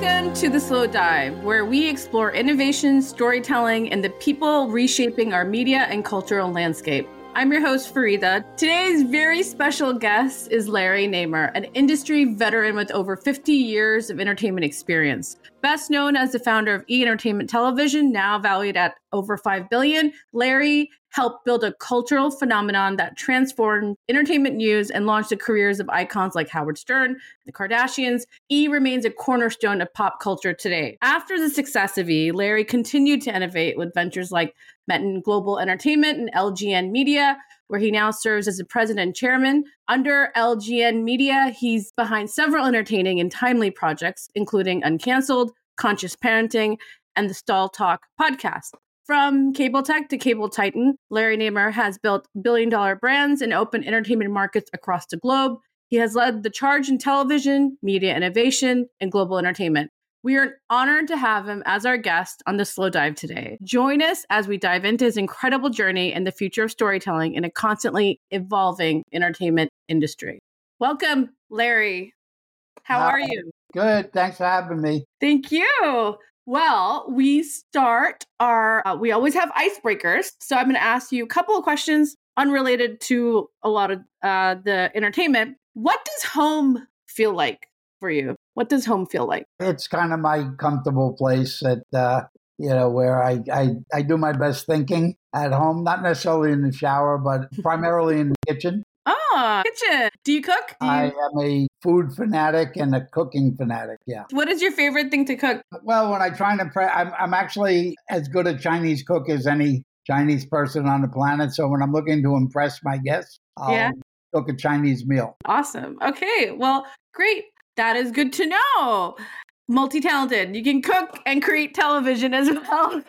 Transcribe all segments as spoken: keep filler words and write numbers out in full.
Welcome to The Slow Dive, where we explore innovation, storytelling, and the people reshaping our media and cultural landscape. I'm your host, Farida. Today's very special guest is Larry Namer, an industry veteran with over fifty years of entertainment experience. Best known as the founder of E! Entertainment Television, now valued at over five billion dollars, Larry helped build a cultural phenomenon that transformed entertainment news and launched the careers of icons like Howard Stern, the Kardashians. E! remains a cornerstone of pop culture today. After the success of E!, Larry continued to innovate with ventures like Metten Global Entertainment and L G N Media, where he now serves as the president and chairman. Under L G N Media, he's behind several entertaining and timely projects, including Uncanceled, Conscious Parenting, and the Stall Talk podcast. From cable tech to cable titan, Larry Namer has built billion-dollar brands and opened entertainment markets across the globe. He has led the charge in television, media innovation, and global entertainment. We are honored to have him as our guest on The Slow Dive today. Join us as we dive into his incredible journey and the future of storytelling in a constantly evolving entertainment industry. Welcome, Larry. How Hi. are you? Good. Thanks for having me. Thank you. Well, we start our, uh, we always have icebreakers. So I'm going to ask you a couple of questions unrelated to a lot of uh, the entertainment. What does home feel like for you? What does home feel like? It's kind of my comfortable place at, uh, you know, where I, I, I do my best thinking at home, not necessarily in the shower, but primarily in the kitchen. Oh, kitchen. Do you cook? Do you... I am a food fanatic and a cooking fanatic, yeah. What is your favorite thing to cook? Well, when I try to pre- I'm, I'm actually as good a Chinese cook as any Chinese person on the planet. So when I'm looking to impress my guests, I'll yeah. cook a Chinese meal. Awesome. Okay. Well, great. That is good to know. Multi-talented. You can cook and create television as well.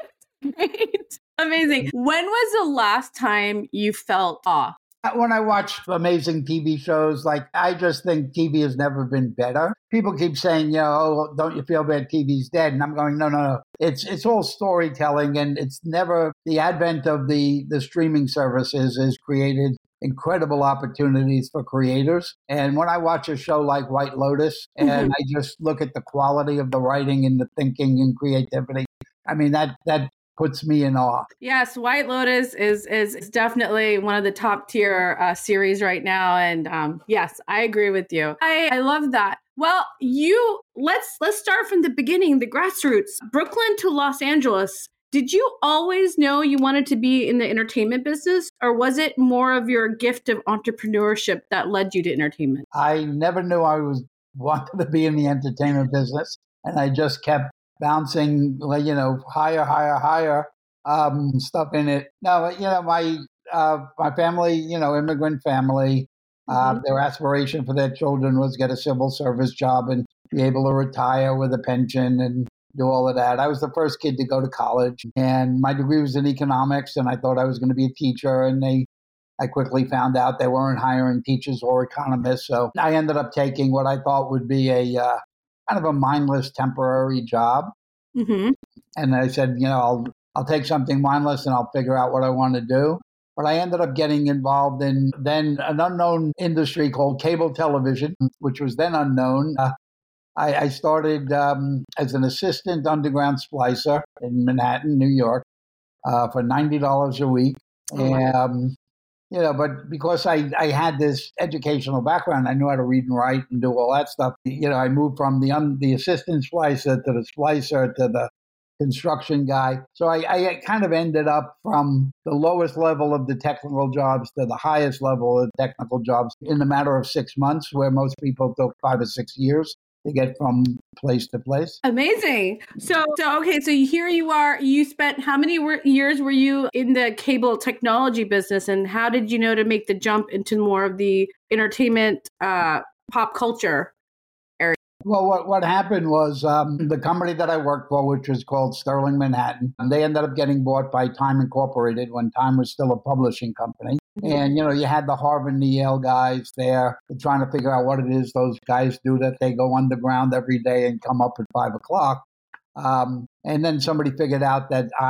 Great. Amazing. When was the last time you felt awe? When I watch amazing T V shows, like I just think T V has never been better. People keep saying, you know, oh, don't you feel bad T V's dead? And I'm going, no, no, no. It's it's all storytelling, and it's never the advent of the the streaming services has created incredible opportunities for creators. And when I watch a show like White Lotus, and mm-hmm. I just look at the quality of the writing and the thinking and creativity, I mean that that. puts me in awe. Yes, White Lotus is is, is definitely one of the top tier uh, series right now, and um, yes, I agree with you. I, I love that. Well, you let's let's start from the beginning, the grassroots, Brooklyn to Los Angeles. Did you always know you wanted to be in the entertainment business, or was it more of your gift of entrepreneurship that led you to entertainment? I never knew I was wanted to be in the entertainment business, and I just kept bouncing, like, you know, higher, higher, higher, um, stuff in it. No, you know, my uh, my family, you know, immigrant family, uh, mm-hmm. their aspiration for their children was get a civil service job and be able to retire with a pension and do all of that. I was the first kid to go to college, and my degree was in economics, and I thought I was going to be a teacher, and they I quickly found out they weren't hiring teachers or economists, so I ended up taking what I thought would be a uh, kind of a mindless temporary job. Mm-hmm. And I said, you know, I'll I'll take something mindless and I'll figure out what I want to do. But I ended up getting involved in then an unknown industry called cable television, which was then unknown. Uh, I, I started um, as an assistant underground splicer in Manhattan, New York, uh, for ninety dollars a week. Oh, and, um, You know, but because I, I had this educational background, I knew how to read and write and do all that stuff. You know, I moved from the um, the assistant splicer to the splicer to the construction guy. So I, I kind of ended up from the lowest level of the technical jobs to the highest level of technical jobs in a matter of six months, where most people took five or six years to get from place to place. Amazing. So, so okay, so here you are. You spent how many wor- years were you in the cable technology business, and how did you know to make the jump into more of the entertainment, uh, pop culture area? Well, what, what happened was um, the company that I worked for, which was called Sterling Manhattan, they ended up getting bought by Time Incorporated when Time was still a publishing company. Mm-hmm. And, you know, you had the Harvard and the Yale guys there trying to figure out what it is those guys do, that they go underground every day and come up at five o'clock. Um, and then somebody figured out that I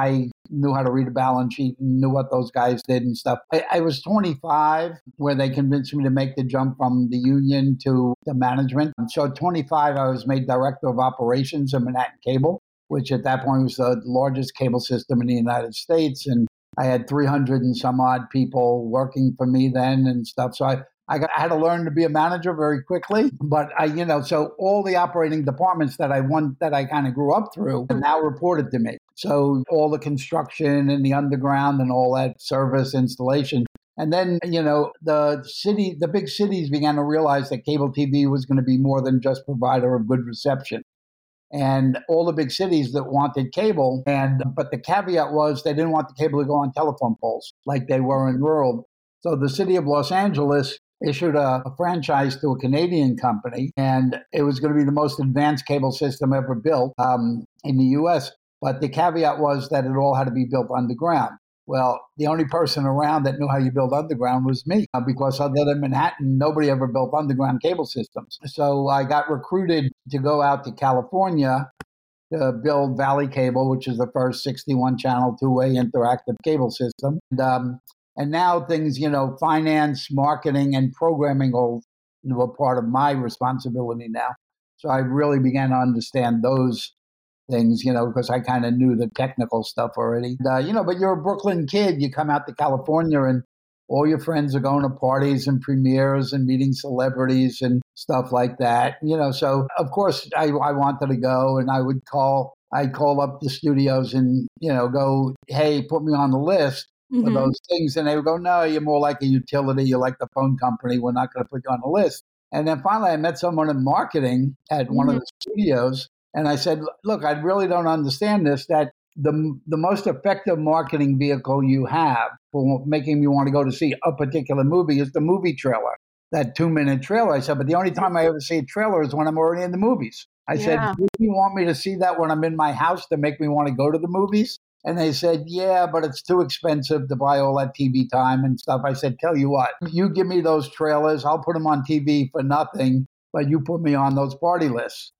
knew how to read a balance sheet and knew what those guys did and stuff. I, I was twenty-five where they convinced me to make the jump from the union to the management. So at twenty-five, I was made director of operations of Manhattan Cable, which at that point was the largest cable system in the United States. And I had three hundred and some odd people working for me then and stuff. So I, I, got, I had to learn to be a manager very quickly. But I, you know, so all the operating departments that I want, that I kind of grew up through now reported to me. So all the construction and the underground and all that service installation. And then, you know, the city, the big cities began to realize that cable T V was going to be more than just provider of good reception. And all the big cities that wanted cable, and but the caveat was they didn't want the cable to go on telephone poles like they were in rural. So the city of Los Angeles issued a, a franchise to a Canadian company, and it was going to be the most advanced cable system ever built um, in the U S. But the caveat was that it all had to be built underground. Well, the only person around that knew how you build underground was me, uh, because other than Manhattan, nobody ever built underground cable systems. So I got recruited to go out to California to build Valley Cable, which is the first sixty-one channel two-way interactive cable system. And, um, and now things, you know, finance, marketing, and programming all were part of my responsibility now. So I really began to understand those things, you know, because I kind of knew the technical stuff already. And, uh, you know, but you're a Brooklyn kid. You come out to California and all your friends are going to parties and premieres and meeting celebrities and stuff like that. You know, so of course I, I wanted to go, and I would call, I'd call up the studios and, you know, go, hey, put me on the list mm-hmm. for those things. And they would go, no, you're more like a utility. You're like the phone company. We're not going to put you on the list. And then finally I met someone in marketing at mm-hmm. one of the studios. And I said, look, I really don't understand this, that the the most effective marketing vehicle you have for making me want to go to see a particular movie is the movie trailer, that two-minute trailer. I said, but the only time I ever see a trailer is when I'm already in the movies. I yeah. said, do you want me to see that when I'm in my house to make me want to go to the movies? And they said, yeah, but it's too expensive to buy all that T V time and stuff. I said, tell you what, you give me those trailers, I'll put them on T V for nothing, but you put me on those party lists.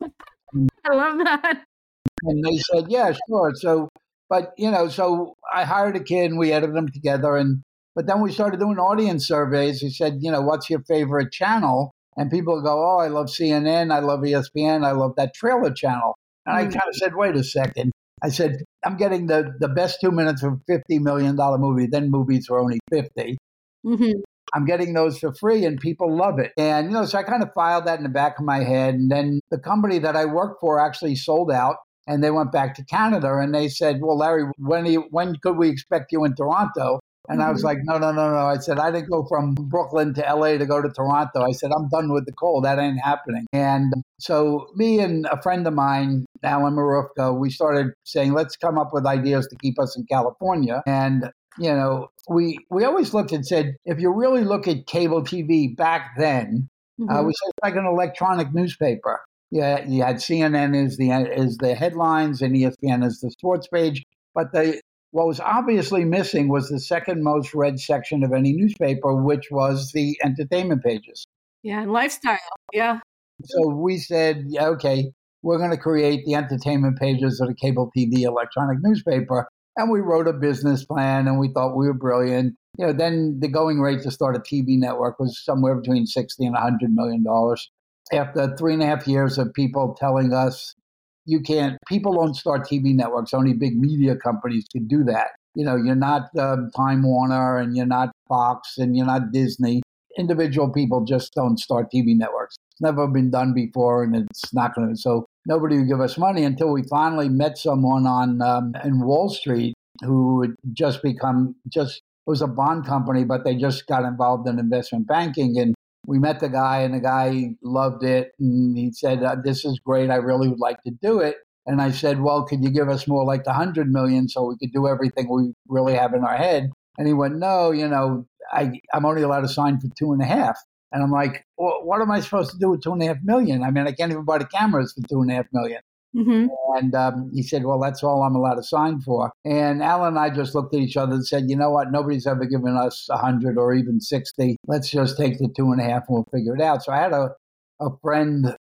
I love that. And they said, yeah, sure. So, but, you know, so I hired a kid and we edited them together. And, but then we started doing audience surveys. He said, you know, what's your favorite channel? And people go, oh, I love C N N. I love E S P N. I love that trailer channel. And mm-hmm. I kind of said, wait a second. I said, I'm getting the, the best two minutes of a fifty million dollars movie. Then movies were only fifty. Mm-hmm. I'm getting those for free and people love it. And, you know, so I kind of filed that in the back of my head. And then the company that I worked for actually sold out and they went back to Canada and they said, well, Larry, when you, when could we expect you in Toronto? And mm-hmm. I was like, no, no, no, no. I said, I didn't go from Brooklyn to L A to go to Toronto. I said, I'm done with the cold. That ain't happening. And so me and a friend of mine, Alan Marufka, we started saying, let's come up with ideas to keep us in California. And you know, we we always looked and said, if you really look at cable T V back then, mm-hmm. uh, we said it's like an electronic newspaper. Yeah, you had C N N as the as the headlines and E S P N as the sports page. But the what was obviously missing was the second most read section of any newspaper, which was the entertainment pages. Yeah, and lifestyle. Yeah. So we said, yeah, okay, we're going to create the entertainment pages of the cable T V electronic newspaper. And we wrote a business plan and we thought we were brilliant. You know, then the going rate to start a T V network was somewhere between sixty and one hundred million dollars. After three and a half years of people telling us, you can't, people don't start T V networks. Only big media companies can do that. You know, you're not uh, Time Warner and you're not Fox and you're not Disney. Individual people just don't start T V networks. It's never been done before and it's not going to. So nobody would give us money until we finally met someone on um, in Wall Street who had just become just it was a bond company, but they just got involved in investment banking. And we met the guy, and the guy loved it, and he said, uh, "This is great. I really would like to do it." And I said, "Well, could you give us more like the hundred million so we could do everything we really have in our head?" And he went, "No, you know, I I'm only allowed to sign for two and a half." And I'm like, well, what am I supposed to do with two and a half million? I mean, I can't even buy the cameras for two and a half million. Mm-hmm. And um, he said, well, that's all I'm allowed to sign for. And Alan and I just looked at each other and said, you know what? Nobody's ever given us a hundred or even sixty. Let's just take the two and a half and we'll figure it out. So I had a, a friend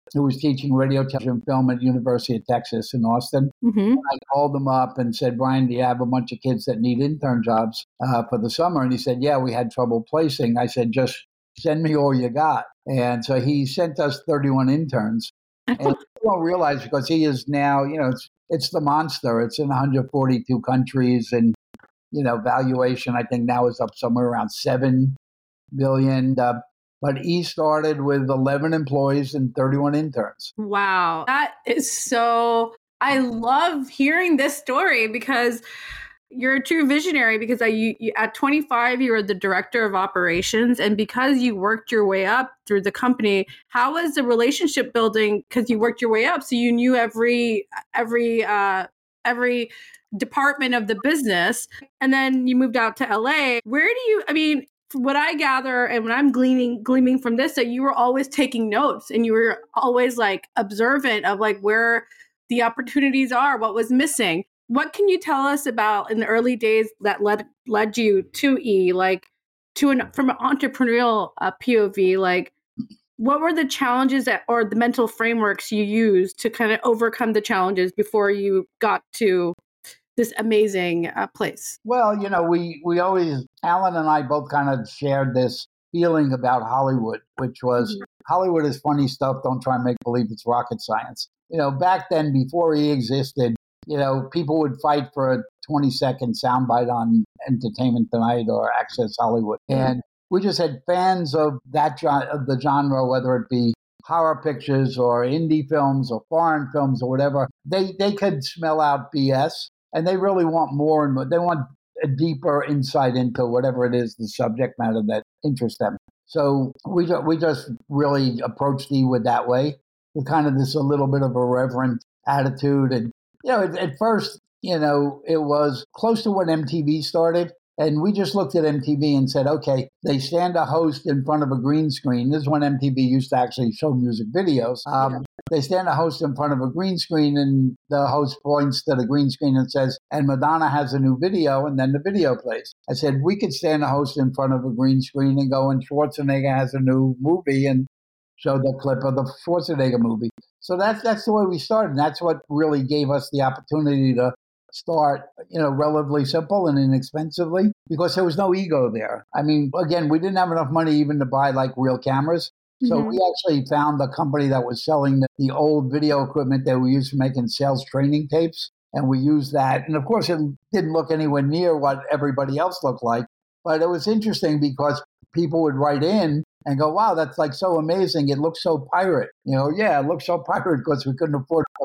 who was teaching radio, television, film at University of Texas in Austin. Mm-hmm. I called him up and said, Brian, do you have a bunch of kids that need intern jobs uh, for the summer? And he said, yeah, we had trouble placing. I said, just send me all you got. And so he sent us thirty-one interns. And people don't realize, because he is now, you know, it's, it's the monster. It's in one hundred forty-two countries, and, you know, valuation, I think now is up somewhere around seven billion. Uh, but he started with eleven employees and thirty-one interns. Wow. That is so, I love hearing this story, because you're a true visionary, because I, you, you, at twenty-five, you were the director of operations. And because you worked your way up through the company, how was the relationship building? Because you worked your way up. So you knew every, every, uh, every department of the business. And then you moved out to L A. Where do you, I mean, from what I gather, and when I'm gleaning, gleaming from this, that you were always taking notes, and you were always like observant of like where the opportunities are, what was missing. What can you tell us about in the early days that led led you to E, like to an from an entrepreneurial uh, P O V? Like, what were the challenges that, or the mental frameworks you used to kind of overcome the challenges before you got to this amazing uh, place? Well, you know, we we always, Alan and I both kind of shared this feeling about Hollywood, which was mm-hmm. Hollywood is funny stuff. Don't try and make believe it's rocket science. You know, back then, before E existed, you know, people would fight for a twenty second soundbite on Entertainment Tonight or Access Hollywood. And we just had fans of that of the genre, whether it be horror pictures or indie films or foreign films or whatever. They they could smell out B S, and they really want more and more. They want a deeper insight into whatever it is, the subject matter that interests them. So we we just really approached E with that way, with kind of this a little bit of a reverent attitude. And you know, at, at first, you know, it was close to when M T V started. And we just looked at M T V and said, okay, they stand a host in front of a green screen. This is when M T V used to actually show music videos. Um, yeah. They stand a host in front of a green screen, and the host points to the green screen and says, and Madonna has a new video, and then the video plays. I said, we could stand a host in front of a green screen and go, and Schwarzenegger has a new movie, and show the clip of the Schwarzenegger movie. So that's that's the way we started. And that's what really gave us the opportunity to start, you know, relatively simple and inexpensively, because there was no ego there. I mean, again, we didn't have enough money even to buy like real cameras. So mm-hmm. we actually found the company that was selling the, the old video equipment that we used for making sales training tapes. And we used that. And of course, it didn't look anywhere near what everybody else looked like. But it was interesting because people would write in and go, wow, that's like so amazing. It looks so pirate. You know, yeah, it looks so pirate because we couldn't afford it.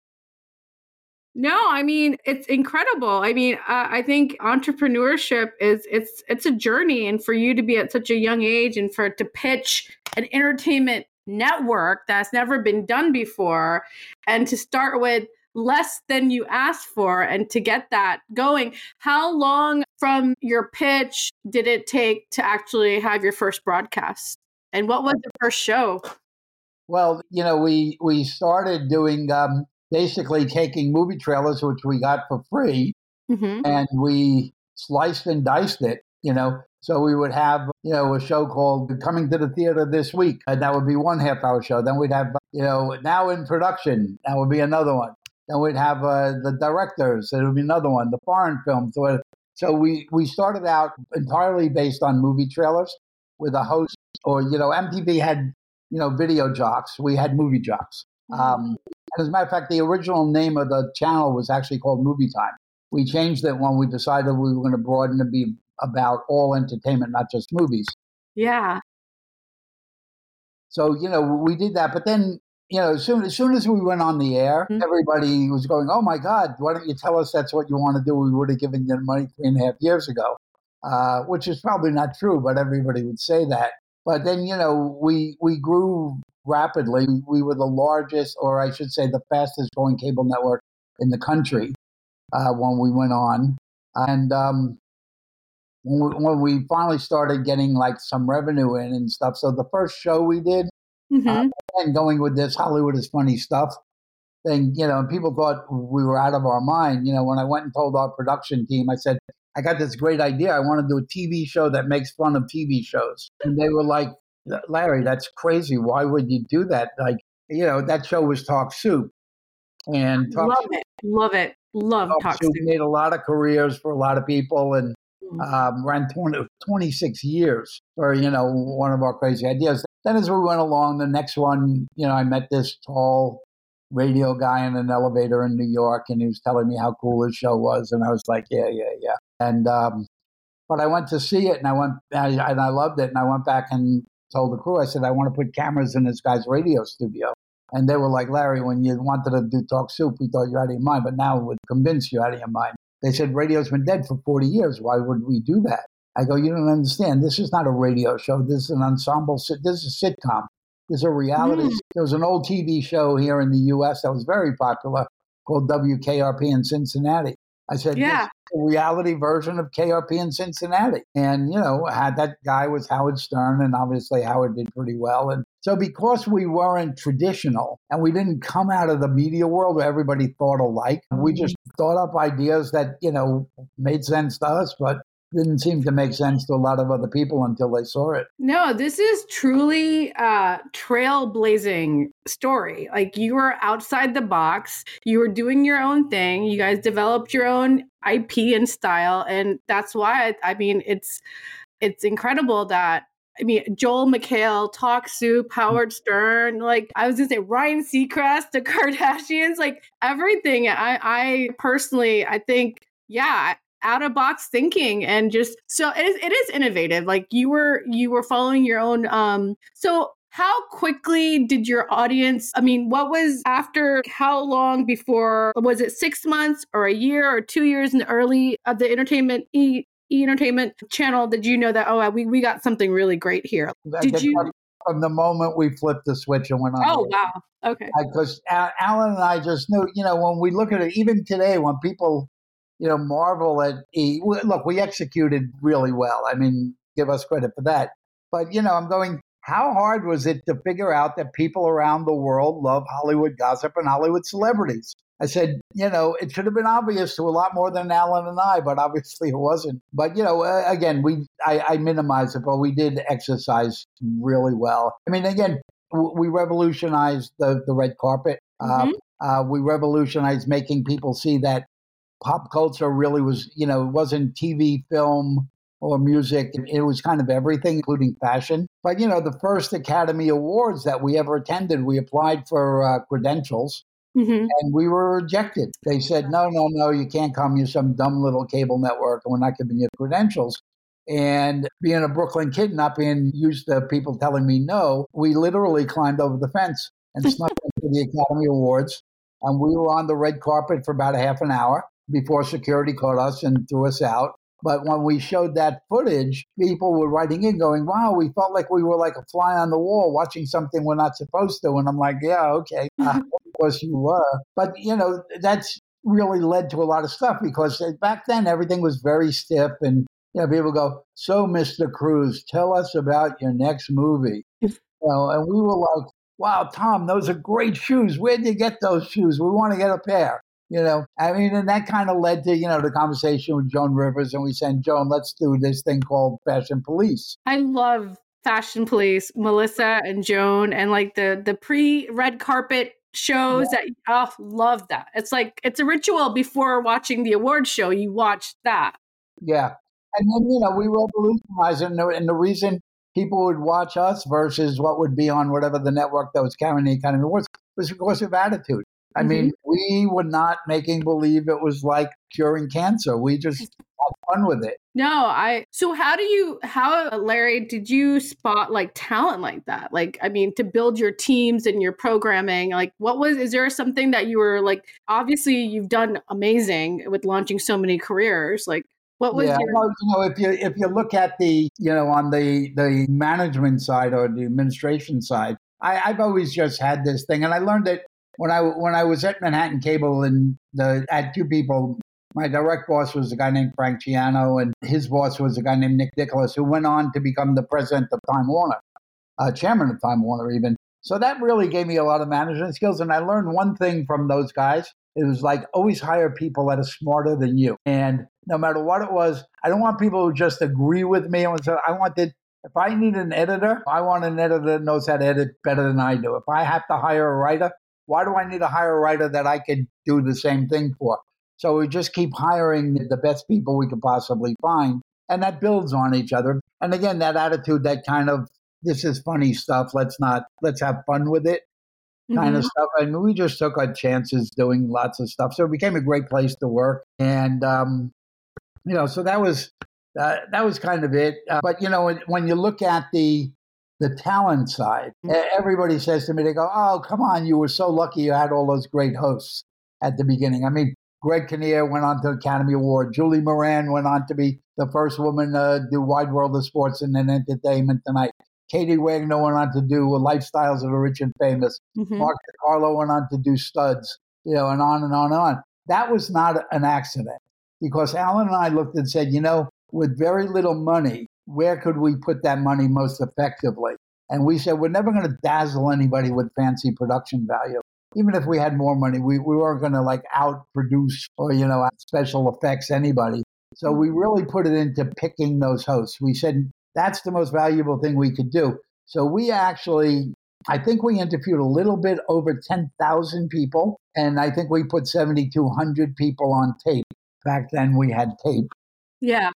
No, I mean, it's incredible. I mean, uh, I think entrepreneurship is, it's it's a journey. And for you to be at such a young age and for it to pitch an entertainment network that's never been done before, and to start with less than you asked for and to get that going. How long from your pitch did it take to actually have your first broadcast? And what was the first show? Well, you know, we, we started doing... Um, basically taking movie trailers, which we got for free, mm-hmm. and we sliced and diced it, you know. So we would have, you know, a show called Coming to the Theater This Week, and that would be one half-hour show. Then we'd have, you know, Now in Production. That would be another one. Then we'd have uh, the directors. It would be another one. The foreign films. So we, we started out entirely based on movie trailers with a host, or, you know, M T V had, you know, video jocks. We had movie jocks. Mm-hmm. Um, As a matter of fact, the original name of the channel was actually called Movie Time. We changed it when we decided we were going to broaden and be about all entertainment, not just movies. Yeah. So, you know, we did that. But then, you know, as soon as, soon as we went on the air, mm-hmm. everybody was going, oh, my God, why don't you tell us that's what you want to do? We would have given you the money three and a half years ago, uh, which is probably not true, but everybody would say that. But then, you know, we we grew rapidly. We were the largest, or I should say the fastest growing cable network in the country uh, when we went on. And um, when, we, when we finally started getting like some revenue in and stuff. So the first show we did, mm-hmm. uh, and going with this Hollywood is Funny Stuff thing, you know, people thought we were out of our mind. You know, when I went and told our production team, I said, I got this great idea. I want to do a T V show that makes fun of T V shows. And they were like, Larry, that's crazy. Why would you do that? Like, you know, that show was Talk Soup. And Talk Love Soup, it. Love it. Love Talk Talk Soup Soup. made a lot of careers for a lot of people and Mm. um, ran twenty, twenty-six years for, you know, one of our crazy ideas. Then as we went along, the next one, you know, I met this tall radio guy in an elevator in New York, and he was telling me how cool his show was. And I was like, yeah, yeah, yeah. And, um, but I went to see it and I went, and I, and I loved it. And I went back and told the crew, I said, I want to put cameras in this guy's radio studio. And they were like, Larry, when you wanted to do Talk Soup, we thought you out of your mind, but now we're convinced you're out of your mind. They said, radio's been dead for forty years. Why would we do that? I go, you don't understand. This is not a radio show. This is an ensemble. This is a sitcom. This is a reality. Mm. There was an old T V show here in the U S that was very popular called W K R P in Cincinnati. I said, yeah. This is a reality version of K R P in Cincinnati. And, you know, had that guy was Howard Stern, and obviously Howard did pretty well. And so because we weren't traditional and we didn't come out of the media world where everybody thought alike, we just thought up ideas that, you know, made sense to us, but didn't seem to make sense to a lot of other people until they saw it. No, this is truly a trailblazing story. Like, you were outside the box, you were doing your own thing, you guys developed your own I P and style. And that's why, I, I mean, it's, it's incredible that, I mean, Joel McHale, Talk Soup, Howard Stern, like I was gonna say Ryan Seacrest, the Kardashians, like everything. I, I personally, I think, yeah, out of box thinking, and just so it is, it is innovative. Like you were you were following your own. Um, so how quickly did your audience? I mean, what was after? How long before? Was it six months or a year or two years in the early of the entertainment e, e entertainment channel? Did you know that? Oh, we we got something really great here. Did you? From the moment we flipped the switch and went on. Oh wow! Okay. Because Alan and I just knew. You know, when we look at it, even today, when people, you know, marvel at E. Look, we executed really well. I mean, give us credit for that. But, you know, I'm going, how hard was it to figure out that people around the world love Hollywood gossip and Hollywood celebrities? I said, you know, it should have been obvious to a lot more than Alan and I, but obviously it wasn't. But, you know, uh, again, we I, I minimize it, but we did exercise really well. I mean, again, w- we revolutionized the, the red carpet. Mm-hmm. Uh, uh, we revolutionized making people see that pop culture really was, you know, it wasn't T V, film, or music. It was kind of everything, including fashion. But, you know, the first Academy Awards that we ever attended, we applied for uh, credentials, mm-hmm. and we were rejected. They said, no, no, no, you can't come. You're some dumb little cable network, and we're not giving you credentials. And being a Brooklyn kid, not being used to people telling me no, we literally climbed over the fence and snuck into the Academy Awards. And we were on the red carpet for about a half an hour before security caught us and threw us out. But when we showed that footage, people were writing in going, wow, we felt like we were like a fly on the wall watching something we're not supposed to. And I'm like, yeah, okay, uh, of course you were. But, you know, that's really led to a lot of stuff because back then everything was very stiff. And, you know, people go, so Mister Cruz, tell us about your next movie. You know, and we were like, wow, Tom, those are great shoes. Where'd you get those shoes? We want to get a pair. You know, I mean, and that kind of led to, you know, the conversation with Joan Rivers. And we said, Joan, let's do this thing called Fashion Police. I love Fashion Police, Melissa and Joan, and like the the pre-red carpet shows yeah. that, oh, love that. It's like, it's a ritual before watching the award show. You watch that. Yeah. And then, you know, we revolutionized it. And the, and the reason people would watch us versus what would be on whatever the network that was carrying the Academy Awards was because of attitude. I mm-hmm. mean, we were not making believe it was like curing cancer. We just had fun with it. No, I, so how do you, how, Larry, did you spot like talent like that? Like, I mean, to build your teams and your programming, like what was, is there something that you were like, obviously you've done amazing with launching so many careers. Like what was yeah, your... well, you know, if you, if you look at the, you know, on the, the management side or the administration side, I, I've always just had this thing, and I learned it When I when I was at Manhattan Cable, and the I had two people. My direct boss was a guy named Frank Ciano, and his boss was a guy named Nick Nicholas, who went on to become the president of Time Warner, uh, chairman of Time Warner even. So that really gave me a lot of management skills, and I learned one thing from those guys. It was like, always hire people that are smarter than you. And no matter what it was, I don't want people who just agree with me. I wanted If I need an editor, I want an editor that knows how to edit better than I do. If I have to hire a writer, why do I need to hire a writer that I could do the same thing for? So we just keep hiring the best people we could possibly find, and that builds on each other. And again, that attitude, that kind of, this is funny stuff, let's not, let's have fun with it kind mm-hmm. of stuff. I mean, we just took our chances doing lots of stuff. So it became a great place to work. And, um, you know, so that was, uh, that was kind of it. Uh, but, you know, when, when you look at the, the talent side, mm-hmm. everybody says to me, they go, oh, come on, you were so lucky you had all those great hosts at the beginning. I mean, Greg Kinnear went on to the Academy Award. Julie Moran went on to be the first woman to do Wide World of Sports and then Entertainment Tonight. Katie Wagner went on to do Lifestyles of the Rich and Famous. Mm-hmm. Mark DiCarlo went on to do Studs, you know, and on and on and on. That was not an accident because Alan and I looked and said, you know, with very little money, where could we put that money most effectively? And we said, we're never going to dazzle anybody with fancy production value. Even if we had more money, we, we weren't going to like outproduce or, you know, special effects anybody. So we really put it into picking those hosts. We said, that's the most valuable thing we could do. So we actually, I think we interviewed a little bit over ten thousand people. And I think we put seven thousand two hundred people on tape. Back then we had tape. Yeah.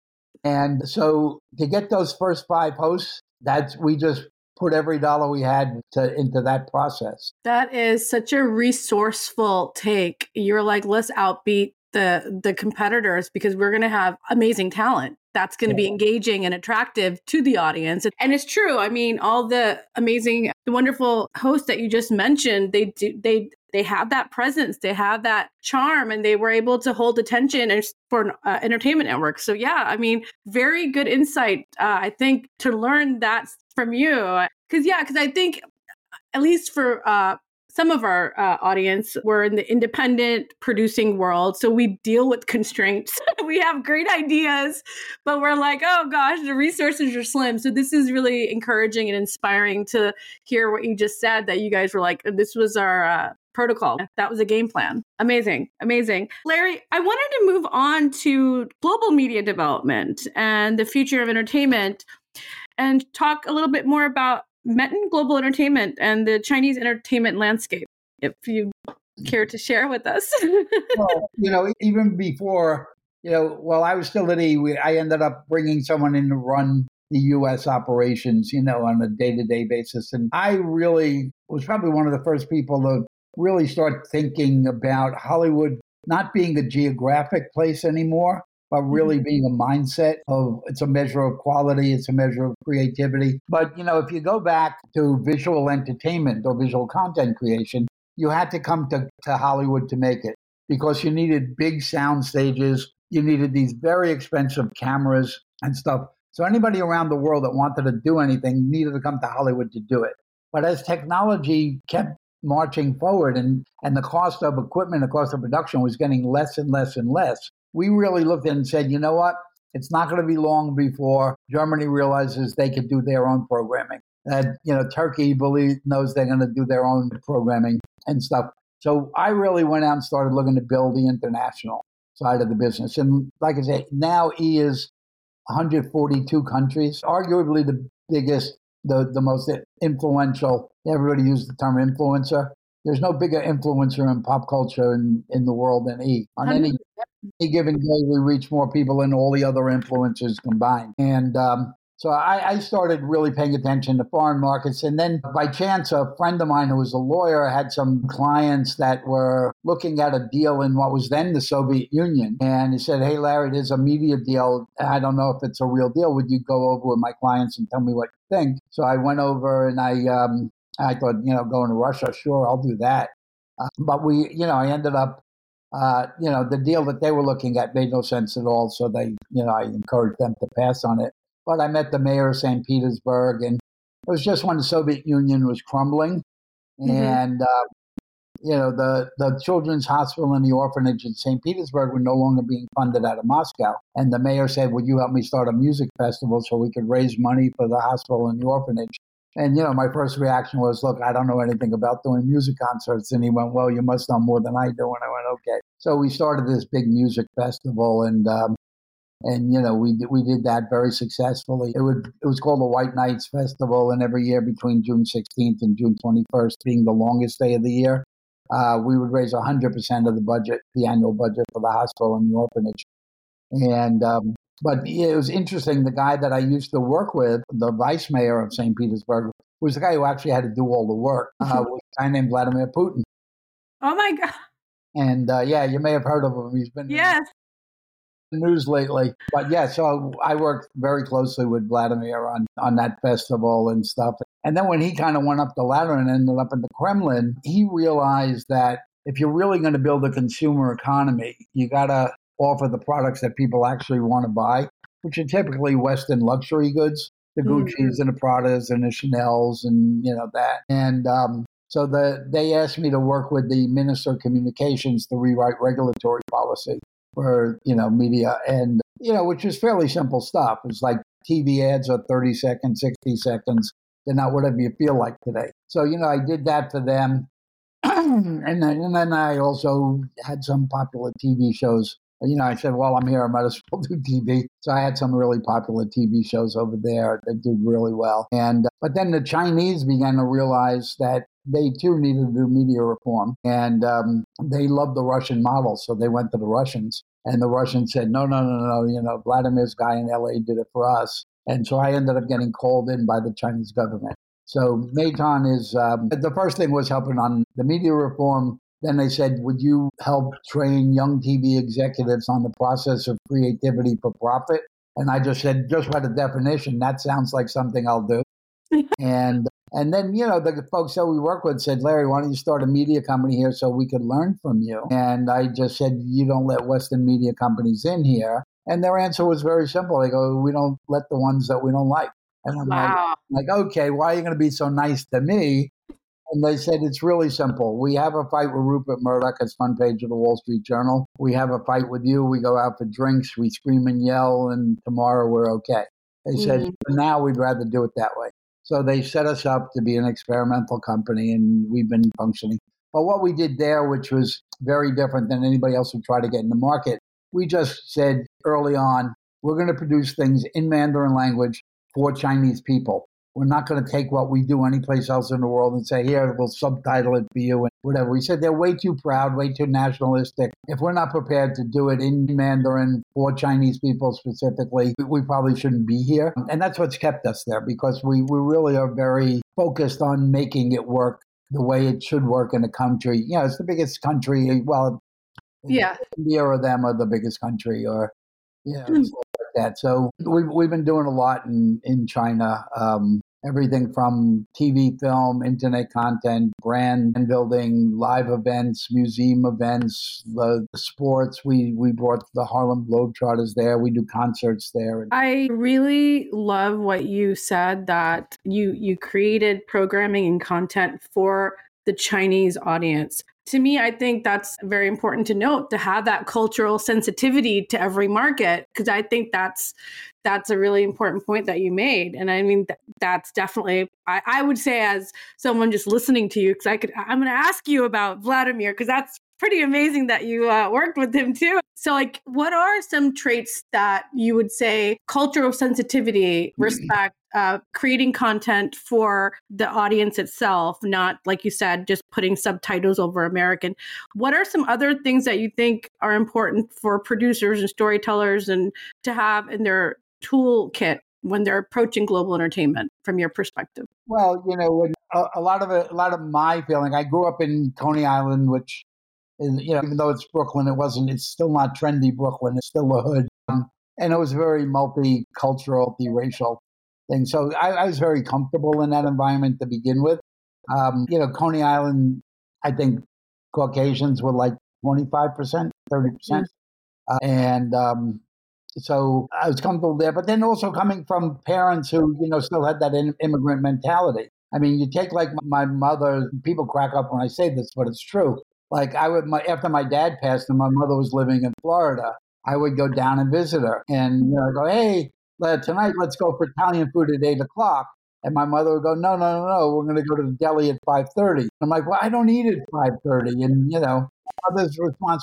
And so to get those first five hosts, that's, we just put every dollar we had to, into that process. That is such a resourceful take. You're like, let's outbeat the the competitors because we're going to have amazing talent. That's going to be engaging and attractive to the audience. And it's true. I mean, all the amazing, the wonderful hosts that you just mentioned, they do, they they have that presence, they have that charm, and they were able to hold attention for an uh, entertainment network. So yeah, I mean, very good insight. Uh, I think to learn that from you, because yeah, because I think at least for uh, some of our uh, audience, we're in the independent producing world. So we deal with constraints. We have great ideas, but we're like, oh gosh, the resources are slim. So this is really encouraging and inspiring to hear what you just said, that you guys were like, this was our uh, protocol. That was a game plan. Amazing. Amazing. Larry, I wanted to move on to global media development and the future of entertainment and talk a little bit more about Metten Global Entertainment and the Chinese entertainment landscape, if you care to share with us. Well, you know, even before, you know, while I was still at E, we, I ended up bringing someone in to run the U S operations, you know, on a day-to-day basis. And I really was probably one of the first people to really start thinking about Hollywood not being a geographic place anymore, but really mm-hmm. being a mindset of, it's a measure of quality, it's a measure of creativity. But, you know, if you go back to visual entertainment or visual content creation, you had to come to, to Hollywood to make it because you needed big sound stages, you needed these very expensive cameras and stuff. So anybody around the world that wanted to do anything needed to come to Hollywood to do it. But as technology kept marching forward and, and the cost of equipment, the cost of production was getting less and less and less, we really looked at it and said, you know what? It's not going to be long before Germany realizes they could do their own programming. That, you know, Turkey believe, knows they're going to do their own programming and stuff. So I really went out and started looking to build the international side of the business. And like I say, now E is one hundred forty-two countries, arguably the biggest, the, the most influential. Everybody uses the term influencer. There's no bigger influencer in pop culture in, in the world than E. On any, any given day, we reach more people than all the other influencers combined. And um, so I, I started really paying attention to foreign markets. And then by chance, a friend of mine who was a lawyer had some clients that were looking at a deal in what was then the Soviet Union. And he said, hey, Larry, there's a media deal. I don't know if it's a real deal. Would you go over with my clients and tell me what you think? So I went over and I... Um, I thought, you know, going to Russia, sure, I'll do that. Uh, but we, you know, I ended up, uh, you know, the deal that they were looking at made no sense at all. So they, you know, I encouraged them to pass on it. But I met the mayor of Saint Petersburg, and it was just when the Soviet Union was crumbling. Mm-hmm. And, uh, you know, the, the children's hospital and the orphanage in Saint Petersburg were no longer being funded out of Moscow. And the mayor said, would you help me start a music festival so we could raise money for the hospital and the orphanage? And, you know, my first reaction was, look, I don't know anything about doing music concerts. And he went, well, you must know more than I do. And I went, okay. So we started this big music festival. And, um, And, you know, we we did that very successfully. It would it was called the White Nights Festival, and every year between June sixteenth and June twenty-first being the longest day of the year, uh, we would raise one hundred percent of the budget, the annual budget for the hospital and the orphanage. And um, but yeah, it was interesting. The guy that I used to work with, the vice mayor of Saint Petersburg, was the guy who actually had to do all the work. Uh, was a guy named Vladimir Putin. Oh my God! And uh, yeah, you may have heard of him. He's been yes. in the news lately. But yeah, so I worked very closely with Vladimir on on that festival and stuff. And then when he kind of went up the ladder and ended up in the Kremlin, he realized that if you're really going to build a consumer economy, you got to offer the products that people actually want to buy, which are typically Western luxury goods, the Gucci's mm-hmm. and the Pradas and the Chanel's and, you know, that. And um, so the they asked me to work with the Minister of Communications to rewrite regulatory policy for, you know, media. And, you know, which is fairly simple stuff. It's like T V ads are thirty seconds, sixty seconds. They're not whatever you feel like today. So, you know, I did that for them. and, then, and then I also had some popular T V shows. You know, I said, well, I'm here, I might as well do T V. So I had some really popular T V shows over there that did really well. And but then the Chinese began to realize that they too needed to do media reform. And um, they loved the Russian model. So they went to the Russians. And the Russians said, no, no, no, no, you know, Vladimir's guy in L A did it for us. And so I ended up getting called in by the Chinese government. So Meitan is, um, the first thing was helping on the media reform. Then they said, would you help train young T V executives on the process of creativity for profit? And I just said, just by the definition, that sounds like something I'll do. and and then, you know, the folks that we work with said, Larry, why don't you start a media company here so we could learn from you? And I just said, you don't let Western media companies in here. And their answer was very simple. They go, we don't let the ones that we don't like. And I'm wow. like, like, okay, why are you going to be so nice to me? And they said, it's really simple. We have a fight with Rupert Murdoch. It's front page of the Wall Street Journal. We have a fight with you. We go out for drinks. We scream and yell. And tomorrow we're okay. They mm-hmm. said, for now, we'd rather do it that way. So they set us up to be an experimental company, and we've been functioning. But what we did there, which was very different than anybody else who tried to get in the market, we just said early on, we're going to produce things in Mandarin language for Chinese people. We're not going to take what we do anyplace else in the world and say, here, we'll subtitle it for you and whatever. We said they're way too proud, way too nationalistic. If we're not prepared to do it in Mandarin for Chinese people specifically, we probably shouldn't be here. And that's what's kept us there, because we, we really are very focused on making it work the way it should work in a country. You know, it's the biggest country. Well, yeah, India or them are the biggest country, or, you know, mm. stuff like that. So we've, we've been doing a lot in, in China. Um, Everything from T V, film, internet content, brand building, live events, museum events, the, the sports. We we brought the Harlem Globetrotters there. We do concerts there. I really love what you said, that you you created programming and content for the Chinese audience. To me, I think that's very important to note, to have that cultural sensitivity to every market, because I think that's that's a really important point that you made. And I mean, th- that's definitely, I, I would say, as someone just listening to you, because I could, I'm going to ask you about Vladimir, because that's pretty amazing that you uh, worked with him too. So like, what are some traits that you would say cultural sensitivity, respect, uh, creating content for the audience itself, not, like you said, just putting subtitles over American? What are some other things that you think are important for producers and storytellers and to have in their toolkit when they're approaching global entertainment from your perspective? Well, you know, when, a, a lot of it, a lot of my feeling, I grew up in Coney Island, which is, you know, even though it's Brooklyn, it wasn't, it's still not trendy Brooklyn. It's still a hood. Um, and it was a very multicultural, multiracial thing. So I, I was very comfortable in that environment to begin with. Um, you know, Coney Island, I think Caucasians were like twenty-five percent, thirty percent. Mm-hmm. Uh, and, um, So I was comfortable there, but then also coming from parents who, you know, still had that in, immigrant mentality. I mean, you take like my mother, people crack up when I say this, but it's true. Like I would, my, after my dad passed and my mother was living in Florida, I would go down and visit her and, you know, go, hey, tonight let's go for Italian food at eight o'clock. And my mother would go, no, no, no, no, we're going to go to the deli at five thirty. I'm like, well, I don't eat at five thirty. And, you know, my mother's response was,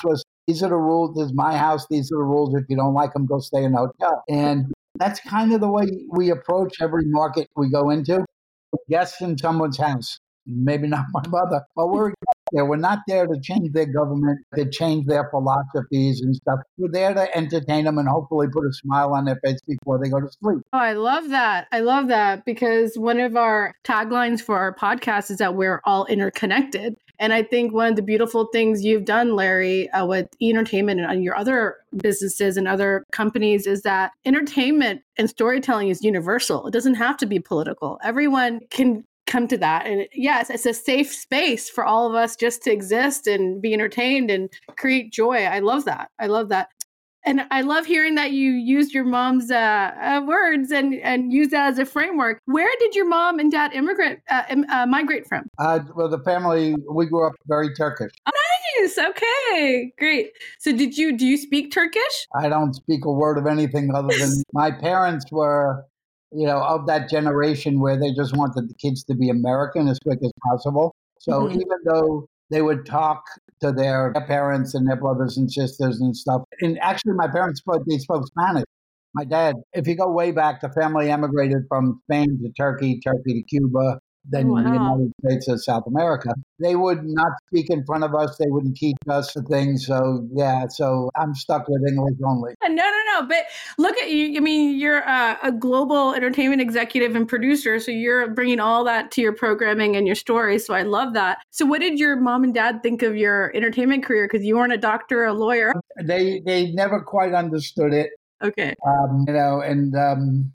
these are the rules. This is my house. These are the rules. If you don't like them, go stay in a hotel. And that's kind of the way we approach every market we go into. Guests in someone's house. Maybe not my mother, but we're there. We're not there to change their government, to change their philosophies and stuff. We're there to entertain them and hopefully put a smile on their face before they go to sleep. Oh, I love that. I love that because one of our taglines for our podcast is that we're all interconnected. And I think one of the beautiful things you've done, Larry, uh, with E-Entertainment and your other businesses and other companies is that entertainment and storytelling is universal. It doesn't have to be political. Everyone can come to that. And yes, it's a safe space for all of us just to exist and be entertained and create joy. I love that. I love that. And I love hearing that you used your mom's uh, uh, words and, and use that as a framework. Where did your mom and dad immigrate, uh, uh, migrate from? Uh, well, the family, we grew up very Turkish. Oh, nice. Okay, great. So did you, do you speak Turkish? I don't speak a word of anything other than my parents were, you know, of that generation where they just wanted the kids to be American as quick as possible. So mm-hmm. even though they would talk to their parents and their brothers and sisters and stuff, and actually my parents spoke, they spoke Spanish. My dad, if you go way back, the family emigrated from Spain to Turkey, Turkey to Cuba, then wow. the United States to South America. They would not speak in front of us. They wouldn't teach us the things. So, yeah, so I'm stuck with English only. No, no, no. But look at you. I mean, you're a, a global entertainment executive and producer. So you're bringing all that to your programming and your story. So I love that. So what did your mom and dad think of your entertainment career? Because you weren't a doctor or a lawyer. They they never quite understood it. Okay. Um, you know, and, um,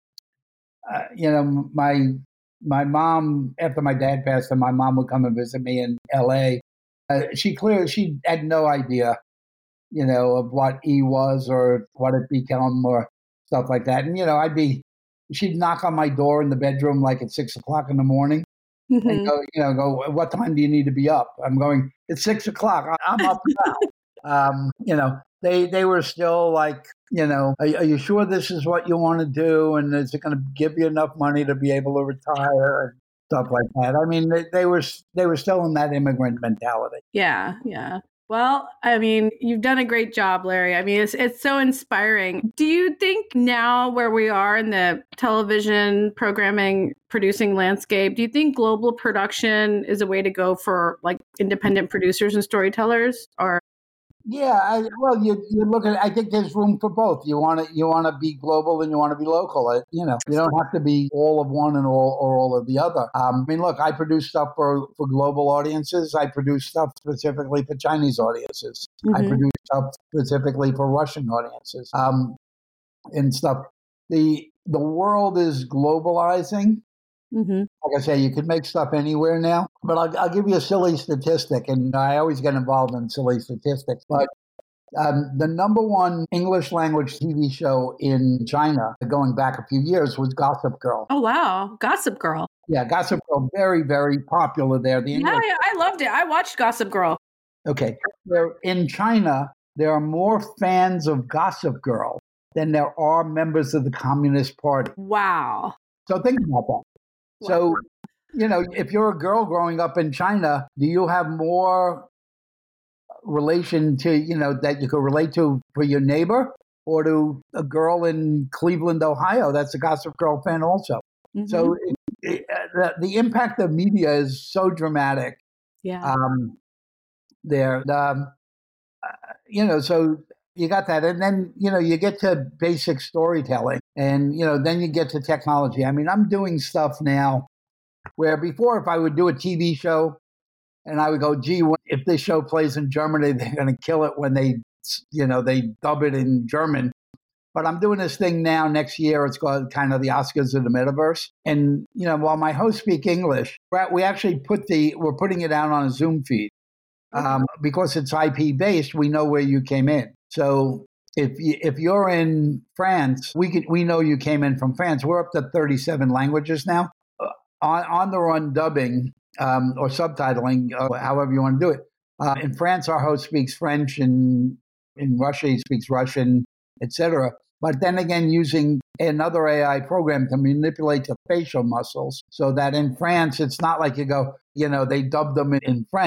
uh, you know, my... My mom, after my dad passed, and my mom would come and visit me in L A. Uh, she clearly she had no idea, you know, of what E was or what it become or stuff like that. And you know, I'd be, she'd knock on my door in the bedroom like at six o'clock in the morning, mm-hmm. and go, you know, go, what time do you need to be up? I'm going, it's six o'clock. I'm up now. um, you know, they they were still like, you know, are, are you sure this is what you want to do? And is it going to give you enough money to be able to retire and stuff like that? I mean, they, they were they were still in that immigrant mentality. Yeah, yeah. Well, I mean, you've done a great job, Larry. I mean, it's it's so inspiring. Do you think now where we are in the television programming producing landscape, do you think global production is a way to go for like independent producers and storytellers? Or Yeah, I, well, you you look at. I think there's room for both. You want to you want to be global and you want to be local. It, you know, you don't have to be all of one and all or all of the other. Um, I mean, look, I produce stuff for, for global audiences. I produce stuff specifically for Chinese audiences. Mm-hmm. I produce stuff specifically for Russian audiences. Um, and stuff. The the world is globalizing. Mm-hmm. Like I say, you can make stuff anywhere now. But I'll, I'll give you a silly statistic, and I always get involved in silly statistics. But um, the number one English language T V show in China, going back a few years, was Gossip Girl. Oh, wow. Gossip Girl. Yeah, Gossip Girl, very, very popular there. The English- yeah, I loved it. I watched Gossip Girl. Okay. There, in China, there are more fans of Gossip Girl than there are members of the Communist Party. Wow. So think about that. So, you know, if you're a girl growing up in China, do you have more relation to, you know, that you could relate to for your neighbor or to a girl in Cleveland, Ohio? That's a Gossip Girl fan also. Mm-hmm. So it, it, uh, the, the impact of media is so dramatic. Yeah. Um, there, um, uh, you know, so you got that. And then, you know, you get to basic storytelling and, you know, then you get to technology. I mean, I'm doing stuff now where before, if I would do a T V show and I would go, gee, if this show plays in Germany, they're going to kill it when they, you know, they dub it in German. But I'm doing this thing now next year. It's called kind of the Oscars of the Metaverse. And, you know, while my hosts speak English, we actually put the, we're putting it out on a Zoom feed. Um, because it's I P based, we know where you came in. So if you, if you're in France, we could, we know you came in from France. We're up to thirty-seven languages now. Uh, on, on the run dubbing um, or subtitling, uh, however you want to do it. Uh, in France, our host speaks French, and in Russia, he speaks Russian, et cetera. But then again, using another A I program to manipulate the facial muscles so that in France, it's not like you go, you know, they dub them in French.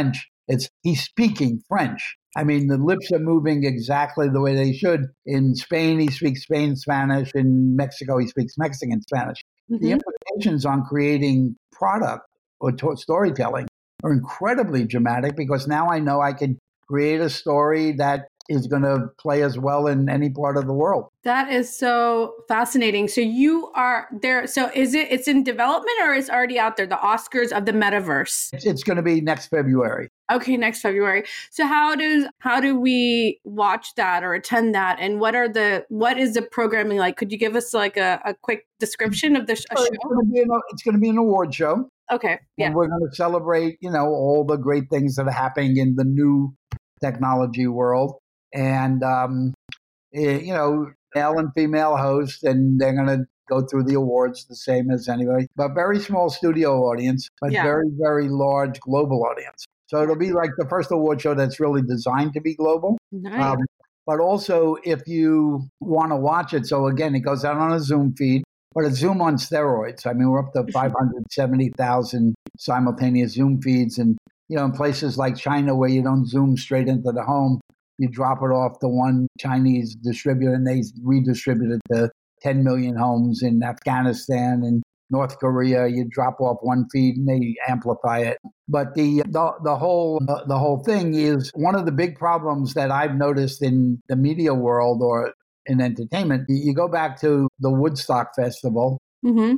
It's he's speaking French. I mean, the lips are moving exactly the way they should. In Spain, he speaks Spain Spanish. In Mexico, he speaks Mexican Spanish. Mm-hmm. The implications on creating product or to- storytelling are incredibly dramatic because now I know I can create a story that is going to play as well in any part of the world. That is so fascinating. So you are there. So is it, it's in development or it's already out there? The Oscars of the Metaverse. It's, it's going to be next February. Okay, next February. So how does how do we watch that or attend that? And what are the what is the programming like? Could you give us like a, a quick description of the sh- a show? It's going to be an, it's going to be an award show. Okay, yeah. And we're going to celebrate, you know, all the great things that are happening in the new technology world. And, um, it, you know, male and female hosts, and they're going to go through the awards the same as anybody, but very small studio audience, but Yeah. very, very large global audience. So it'll be like the first award show that's really designed to be global. Nice. Um, but also, if you want to watch it, so again, it goes out on a Zoom feed, but it's Zoom on steroids. I mean, we're up to five hundred seventy thousand simultaneous Zoom feeds. And, you know, in places like China where you don't Zoom straight into the home, you drop it off to one Chinese distributor and they redistribute it to ten million homes. In Afghanistan and North Korea, you drop off one feed and they amplify it. But the the, the whole the, the whole thing is one of the big problems that I've noticed in the media world or in entertainment. You go back to the Woodstock Festival. Mm-hmm.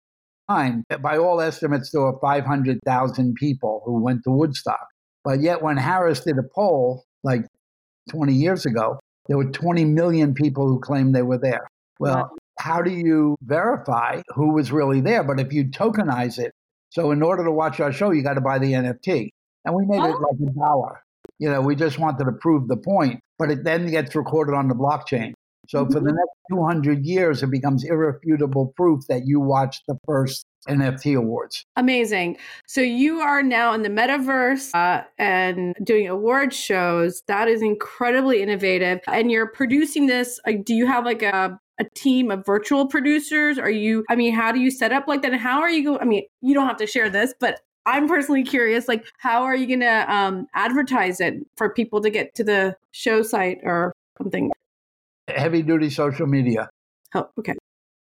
By all estimates, there were five hundred thousand people who went to Woodstock. But yet when Harris did a poll, like twenty years ago, there were twenty million people who claimed they were there. Well, wow. How do you verify who was really there? But if you tokenize it, so in order to watch our show, you got to buy the N F T. And we made oh. it like a dollar. You know, we just wanted to prove the point, but it then gets recorded on the blockchain. So mm-hmm. for the next two hundred years, it becomes irrefutable proof that you watched the first N F T awards. Amazing. So you are now in the metaverse uh, and doing award shows. That is incredibly innovative. And you're producing this. Like, do you have like a, a team of virtual producers? Are you, I mean, how do you set up like that? And how are you going? I mean, you don't have to share this, but I'm personally curious, like, how are you going to um, advertise it for people to get to the show site or something? Heavy duty social media. Oh, okay.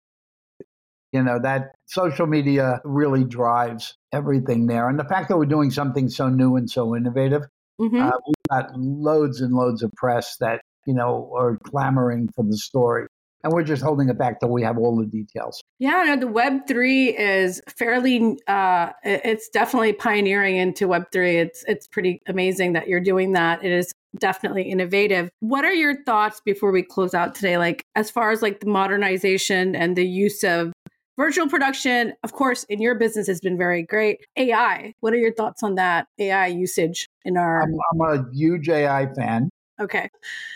You know, that social media really drives everything there. And the fact that we're doing something so new and so innovative, mm-hmm. uh, we've got loads and loads of press that, you know, are clamoring for the story. And we're just holding it back till we have all the details. Yeah, no, the Web three is fairly, uh, it's definitely pioneering into Web three. It's it's pretty amazing that you're doing that. It is definitely innovative. What are your thoughts before we close out today? Like, as far as like the modernization and the use of virtual production, of course, in your business has been very great. A I, what are your thoughts on that A I usage in our... I'm, I'm a huge A I fan. Okay.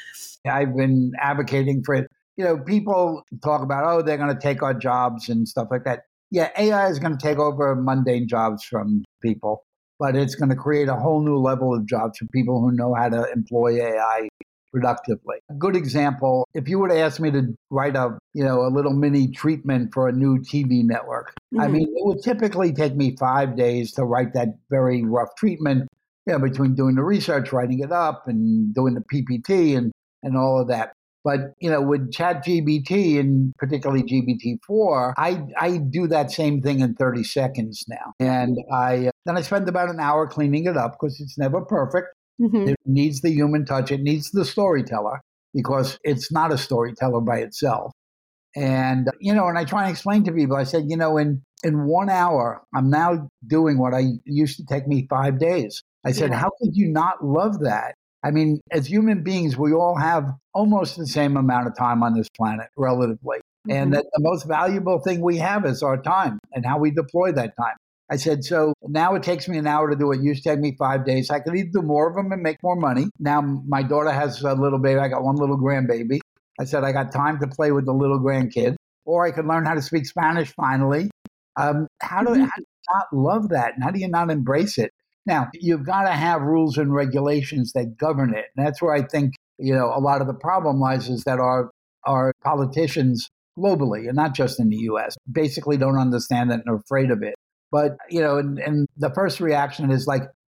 I've been advocating for it. You know, people talk about, oh, they're going to take our jobs and stuff like that. Yeah, A I is going to take over mundane jobs from people, but it's going to create a whole new level of jobs for people who know how to employ A I productively. A good example, if you were to ask me to write a, you know, a little mini treatment for a new T V network, mm-hmm. I mean, it would typically take me five days to write that very rough treatment, you know, between doing the research, writing it up, and doing the P P T and, and all of that. But, you know, with ChatGPT and particularly G P T four, I, I do that same thing in thirty seconds now. And I then I spend about an hour cleaning it up because it's never perfect. Mm-hmm. It needs the human touch. It needs the storyteller because it's not a storyteller by itself. And, you know, and I try and explain to people, I said, you know, in, in one hour, I'm now doing what I used to take me five days. I said, yeah. How could you not love that? I mean, as human beings, we all have almost the same amount of time on this planet, relatively. Mm-hmm. And that the most valuable thing we have is our time and how we deploy that time. I said, so now it takes me an hour to do it. It used to take me five days. I could either do more of them and make more money. Now my daughter has a little baby. I got one little grandbaby. I said, I got time to play with the little grandkid. Or I could learn how to speak Spanish finally. Um, how, do, mm-hmm. how do you not love that? And how do you not embrace it? Now, you've got to have rules and regulations that govern it. And that's where I think, you know, a lot of the problem lies is that our our politicians globally, and not just in the U S, basically don't understand it and are afraid of it. But, you know, and, and the first reaction is like,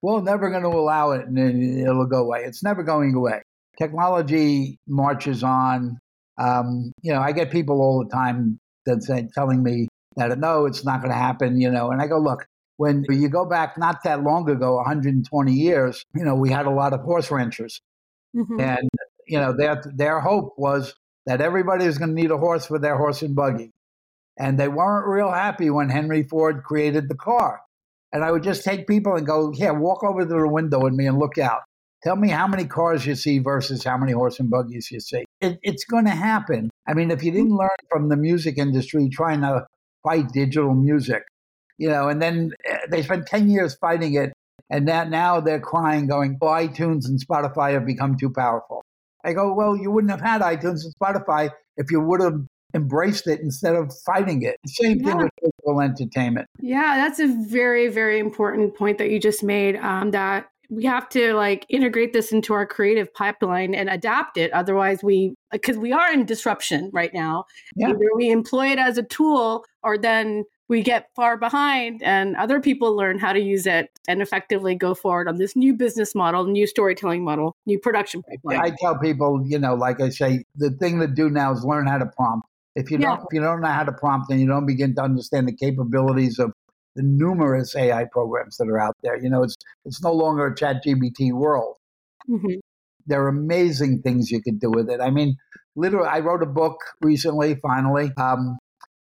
we're never going to allow it and it'll go away. It's never going away. Technology marches on. Um, you know, I get people all the time that say, telling me that, no, it's not going to happen, you know, and I go, look, when you go back not that long ago, one hundred twenty years, you know, we had a lot of horse ranchers. Mm-hmm. And, you know, their, their hope was that everybody was going to need a horse for their horse and buggy. And they weren't real happy when Henry Ford created the car. And I would just take people and go, yeah, walk over to the window with me and look out. Tell me how many cars you see versus how many horse and buggies you see. It, it's going to happen. I mean, if you didn't learn from the music industry trying to fight digital music, you know, and then they spent ten years fighting it, and that now they're crying, going, oh, iTunes and Spotify have become too powerful. I go, well, you wouldn't have had iTunes and Spotify if you would have embraced it instead of fighting it. Same yeah. thing with visual entertainment. Yeah, that's a very, very important point that you just made, um, that we have to like integrate this into our creative pipeline and adapt it. Otherwise, we, because we are in disruption right now. Yeah. Either we employ it as a tool or then we get far behind and other people learn how to use it and effectively go forward on this new business model, new storytelling model, new production pipeline. I tell people, you know, like I say, the thing to do now is learn how to prompt. If you don't, yeah. if you don't know how to prompt, and you don't begin to understand the capabilities of the numerous A I programs that are out there, you know, it's it's no longer a Chat G P T world. Mm-hmm. There are amazing things you could do with it. I mean, literally, I wrote a book recently, finally, um,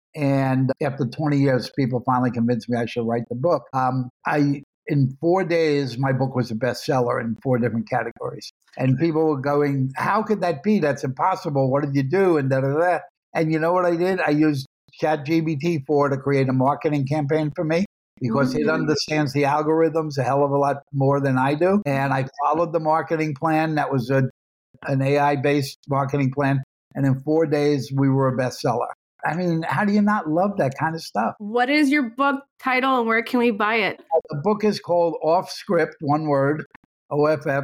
and after twenty years, people finally convinced me I should write the book. Um, I in four days, my book was a bestseller in four different categories, and people were going, "How could that be? That's impossible. What did you do?" And da da da. And you know what I did? I used Chat G P T four to create a marketing campaign for me because mm-hmm. it understands the algorithms a hell of a lot more than I do. And I followed the marketing plan. That was a an A I-based marketing plan. And in four days, we were a bestseller. I mean, how do you not love that kind of stuff? What is your book title and where can we buy it? The book is called Off Script, one word, O F F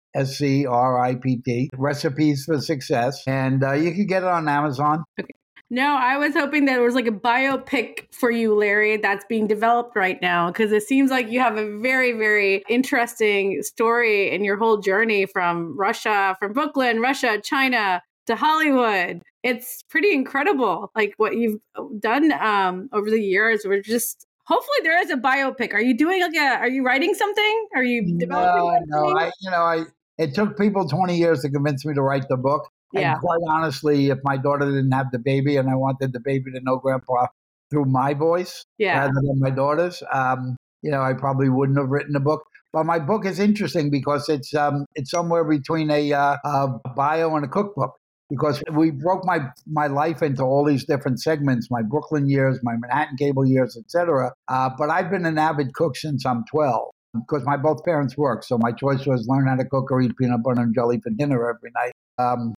S C R I P T, Recipes for Success. And uh, you can get it on Amazon. Okay. No, I was hoping that it was like a biopic for you, Larry, that's being developed right now, because it seems like you have a very, very interesting story in your whole journey from Russia, from Brooklyn, Russia, China, to Hollywood. It's pretty incredible, like what you've done um, over the years. We're just, hopefully there is a biopic. Are you doing like a, are you writing something? Are you developing No, no, I, you know, I, it took people twenty years to convince me to write the book. Yeah. And quite honestly, if my daughter didn't have the baby and I wanted the baby to know Grandpa through my voice yeah. rather than my daughter's, um, you know, I probably wouldn't have written a book. But my book is interesting because it's um, it's somewhere between a, uh, a bio and a cookbook. Because we broke my my life into all these different segments, my Brooklyn years, my Manhattan cable years, et cetera. Uh, but I've been an avid cook since I'm twelve because my both parents work. So my choice was learn how to cook or eat peanut butter and jelly for dinner every night. Um,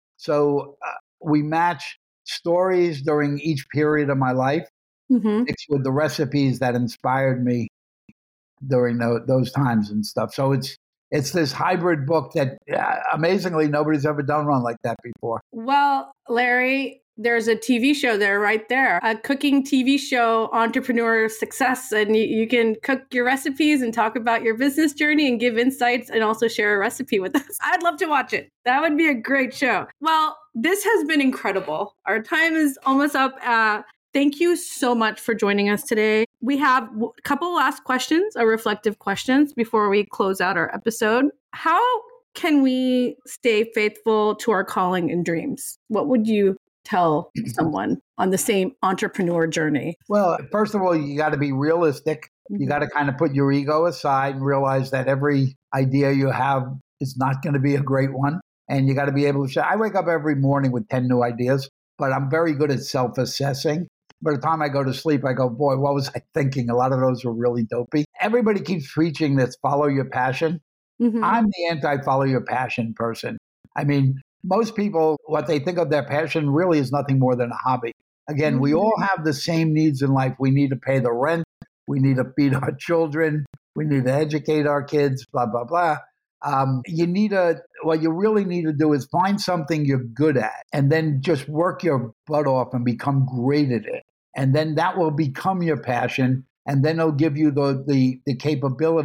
so uh, we match stories during each period of my life mm-hmm. mixed with the recipes that inspired me during the, those times and stuff. So it's It's this hybrid book that uh, amazingly nobody's ever done one like that before. Well, Larry, there's a T V show there right there, a cooking T V show, Entrepreneur Success. And you, you can cook your recipes and talk about your business journey and give insights and also share a recipe with us. I'd love to watch it. That would be a great show. Well, this has been incredible. Our time is almost up. Uh, Thank you so much for joining us today. We have a couple last questions, or reflective questions, before we close out our episode. How can we stay faithful to our calling and dreams? What would you tell someone on the same entrepreneur journey? Well, first of all, you got to be realistic. You got to kind of put your ego aside and realize that every idea you have is not going to be a great one. And you got to be able to say, I wake up every morning with ten new ideas, but I'm very good at self-assessing. By the time I go to sleep, I go, boy, what was I thinking? A lot of those were really dopey. Everybody keeps preaching this, follow your passion. Mm-hmm. I'm the anti-follow your passion person. I mean, most people, what they think of their passion really is nothing more than a hobby. Again, mm-hmm. we all have the same needs in life. We need to pay the rent. We need to feed our children. We need to educate our kids, blah, blah, blah. Um, you need to, what you really need to do is find something you're good at and then just work your butt off and become great at it. And then that will become your passion. And then it'll give you the, the, the capability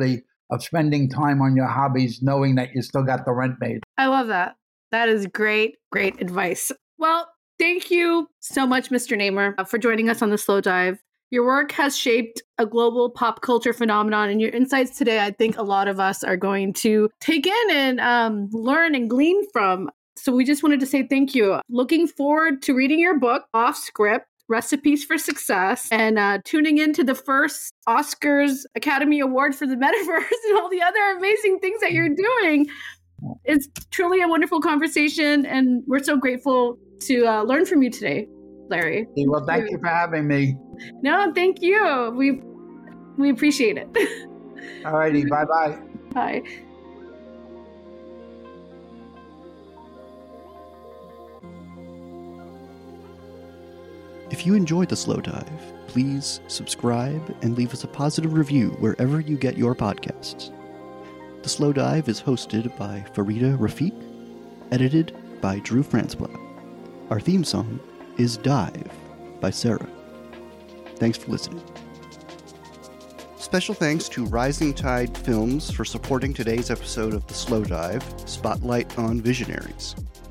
of spending time on your hobbies, knowing that you still got the rent made. I love that. That is great, great advice. Well, thank you so much, Mister Namer, for joining us on the Slow Dive. Your work has shaped a global pop culture phenomenon, and your insights today, I think a lot of us are going to take in and um, learn and glean from. So we just wanted to say thank you. Looking forward to reading your book, Off Script, Recipes for Success, and uh, tuning into the first Oscars Academy Award for the Metaverse and all the other amazing things that you're doing. It's truly a wonderful conversation, and we're so grateful to uh, learn from you today, Larry. Well, thank you for having me. No, thank you. We we appreciate it. All righty. Bye-bye. Bye. If you enjoyed The Slow Dive, please subscribe and leave us a positive review wherever you get your podcasts. The Slow Dive is hosted by Farida Rafiq, edited by Drew Franzblau. Our theme song is Dive by Sarah. Thanks for listening. Special thanks to Rising Tide Films for supporting today's episode of The Slow Dive, Spotlight on Visionaries.